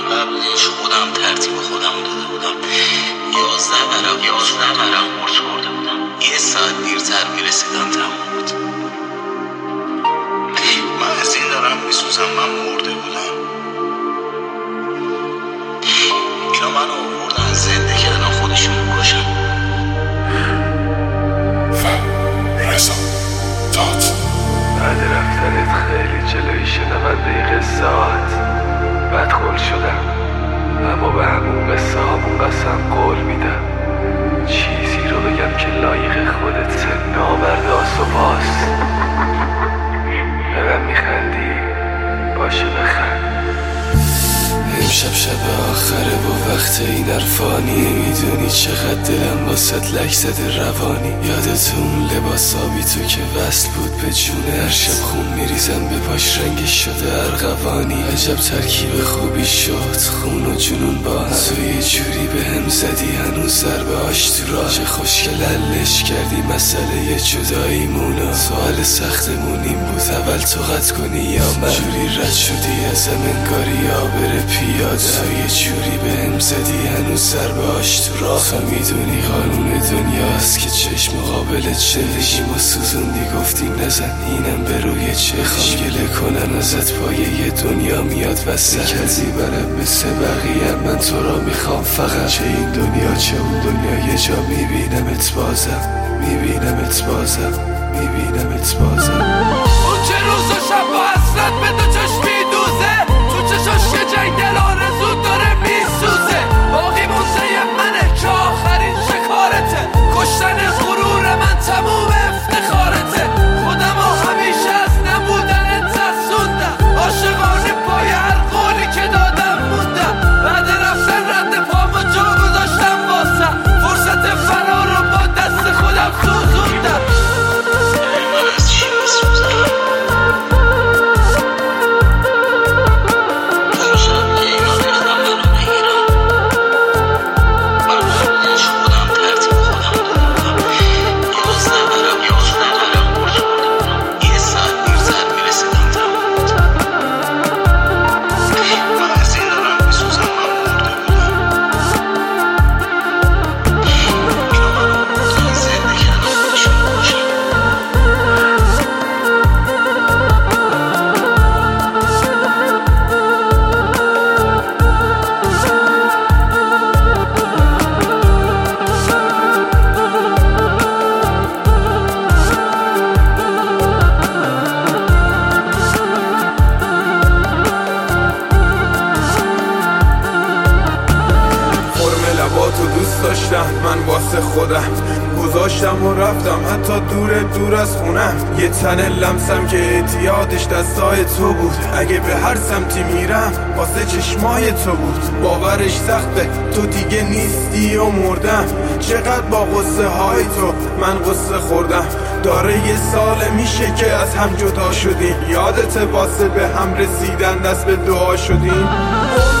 قبلش خودم ترتیب خودم داده بودم 11 ورق قرص خورده بودم 1 ساعت دیرتر میرسیدم تموم بود. من از این دارم میسوزم، من مرده بودم. اینا منو آوردن زنده کردن خودشون بکشن. رضا داد بعد رفتنت خیلی جلوی شنونده قصات بدخول شدم، اما به همون قصه همون قسم قول میدم چیزی رو بگم که لایق خودت نامرد آسوباس. به من میخندی؟ باشه بخند. امشب شب آخره و وقت این عرفانی، نمیدونی چقدر دلم واسه لک زده روانی. یادت اون لباس آبی تو که وصل بود به جونه، هر شب خون میریزم به پاش رنگش شده ارغوانی. عجب ترکیب خوبی شد خون و جنون با هم، تو یه جوری به هم زدی هنوز ضربه هاش تو راه. چه خوشگل حلش کردی مسئله جداییمونا، سوال سختمون این بود اول تو قطع کنی یا من. جوری رد شدی ازم انگاری یا بره پیاده، تو یه جوری به هم زدی هنوز ضربه هاش تو راه. تو میدونی قانون دنیاست که چشم مقابل زندگیمو سوزوندی، گفتیم نزن اینم به روی چشم گله کنن ازت پایه یه دنیا میاد وسط. کسی برم مثل بقیه من تو را میخوام فقط، چه این دنیا چه اون دنیا یه جا میبینمت بازم، میبینمت بازم، میبینمت بازم. اون چه روز و شب با حسرت به دو چشم میدوزه، تو چشاش یه جنگ دل آرزو داره میسوزه. باقی مونده منه که آخرین شکارته، کشتن غرور من تموم افتخارته. خودم همیشه از نبودن ترسوندم، عاشقانه پای هر قولی که دادم موندم. بعد رفتن رد پامو جا گذاشتم واسم، فرصت فرار رو با دست خودم سوزوندم. من از چی میسوزم؟ اون شب که اینا ریختم منو بگیرم، من قبلش خودم ترتیب خودم داده بودم 11 ورق قرص خورده بودم 1 ساعت دیرتر میرسیدم تموم بود. من از این دارم میسوزم، من مرده بودم. اینا منو آوردن زنده کردن خودشون بکشن. فرم لباتو دوست داشتم من واسه خودم، گذاشتم و رفتم حتی دور از خونم. یه تن لمسم که اعتیادش دستای تو بود، اگه به هر سمتی میرم واسه چشمای تو بود. باورش سخته تو دیگه نیستی و مردم، چقدر با قصه های تو من قصه خوردم. داره یه سال میشه که از هم جدا شدیم، یادت واسه به هم رسیدن دست به دعا شدیم.